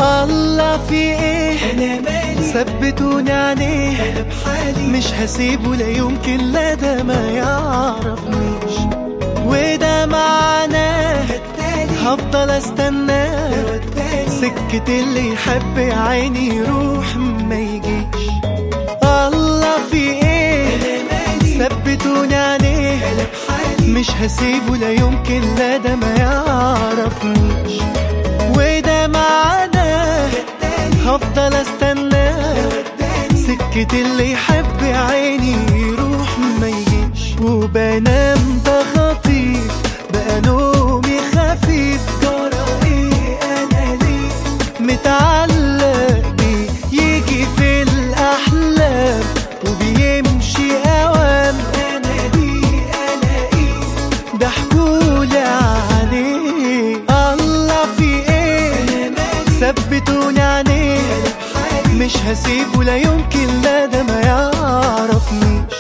الله في ايه انا مالي ثبتوني عليه انا بحالي مش هسيبه لا يمكن لا ده ما يعرفنيش وده معناه التالي هفضل استناه هو التاني سكة اللي يحب يا عيني يروح ما يجيش الله في ايه انا مالي ثبتوني عليه انا بحالي مش هسيبه لا يمكن لا ده ما يعرفنيش وده معناه التالي هفضل استناه هو التاني سكة اللي يحب يا عيني يروح ما يجيش وبنام ده خطيف بقى نومي خفيف جرى ايه انا ليه متعلق بيه يجي في الأحلام وبيمشي أوام انا ليه الاقيه ضحكولي عليه الله في ايه انا مالي ثبتوني عليه انا بحالي مش هسيبه لا يمكن لا ده ما يعرفنيش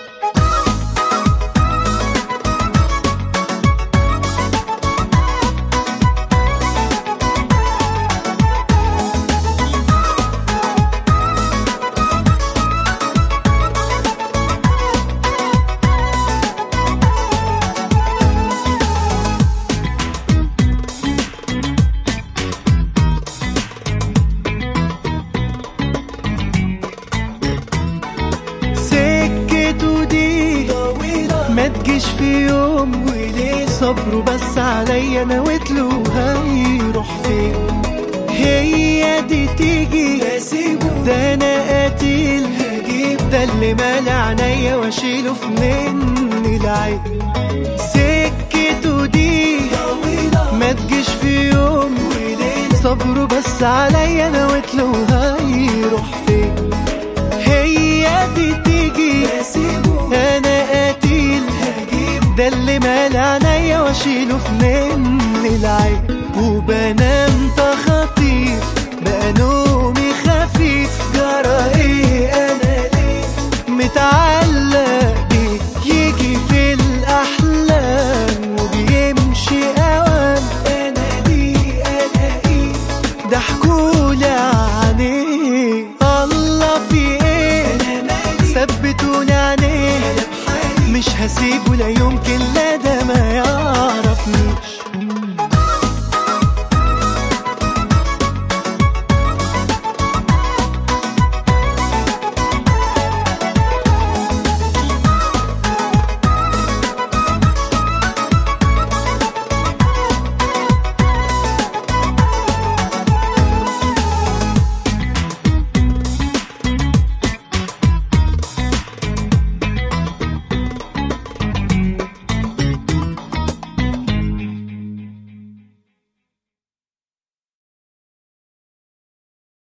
سكته دي طويلة ما تجيش في يوم وليه صبره بس عليا نويتله هيروح فين هي دي تيجي اسيبه ده انا قتيل هجيب ده اللي مالع عينيا واشيله في مني العين سكته دي طويلة ما تجيش في يوم وليه صبره بس عليا نويتله هيروح فين هي دي تيجي اسيبه انا قتيل هجيب ده اللي مال عينيا واشيله في مني العين وبنام تخطيف بقى نومي خفيف جرى ايه انا ليه متعلق